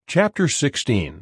Chapter 16.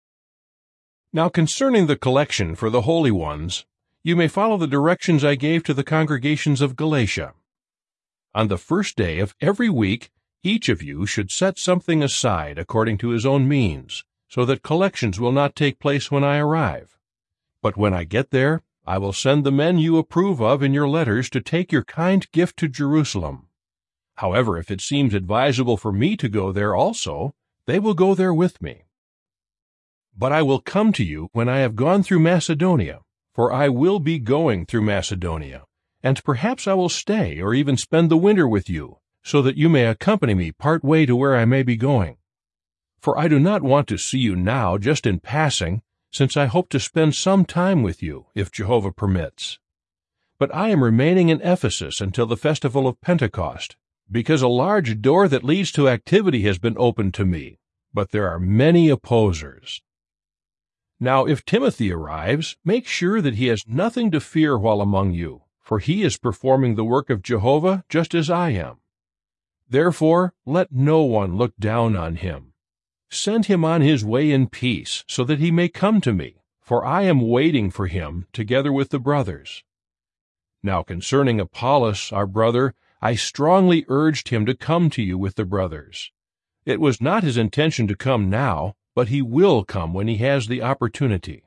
Now concerning the collection for the holy ones, you may follow the directions I gave to the congregations of Galatia. On the first day of every week, each of you should set something aside according to his own means, so that collections will not take place when I arrive. But when I get there, I will send the men you approve of in your letters to take your kind gift to Jerusalem. However, if it seems advisable for me to go there also, they will go there with me. But I will come to you when I have gone through Macedonia, for I will be going through Macedonia, and perhaps I will stay or even spend the winter with you, so that you may accompany me part way to where I may be going. For I do not want to see you now just in passing, since I hope to spend some time with you, if Jehovah permits. But I am remaining in Ephesus until the festival of Pentecost, because a large door that leads to activity has been opened to me, but there are many opposers. Now if Timothy arrives, make sure that he has nothing to fear while among you, for he is performing the work of Jehovah just as I am. Therefore, let no one look down on him. Send him on his way in peace, so that he may come to me, for I am waiting for him together with the brothers. Now concerning Apollos, our brother, I strongly urged him to come to you with the brothers. It was not his intention to come now, but he will come when he has the opportunity.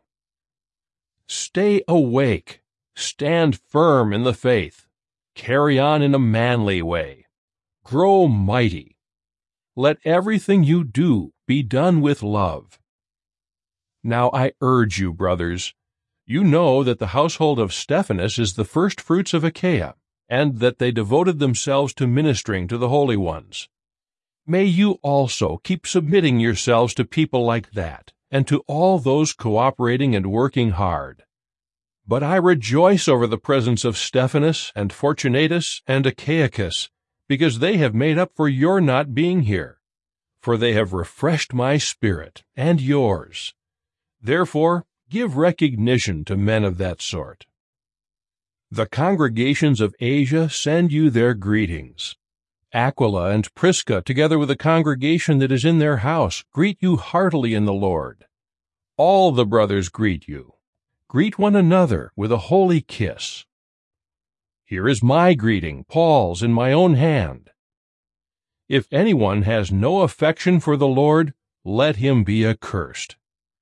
Stay awake. Stand firm in the faith. Carry on in a manly way. Grow mighty. Let everything you do be done with love. Now I urge you, brothers, you know that the household of Stephanas is the first fruits of Achaia, and that they devoted themselves to ministering to the holy ones. May you also keep submitting yourselves to people like that, and to all those cooperating and working hard. But I rejoice over the presence of Stephanas and Fortunatus and Achaicus, because they have made up for your not being here. For they have refreshed my spirit and yours. Therefore, give recognition to men of that sort. The congregations of Asia send you their greetings. Aquila and Prisca, together with the congregation that is in their house, greet you heartily in the Lord. All the brothers greet you. Greet one another with a holy kiss. Here is my greeting, Paul's, in my own hand. If anyone has no affection for the Lord, let him be accursed.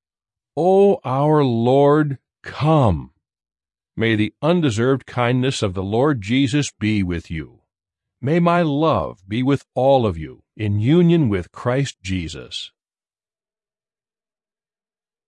O our Lord, come. May the undeserved kindness of the Lord Jesus be with you. May my love be with all of you in union with Christ Jesus.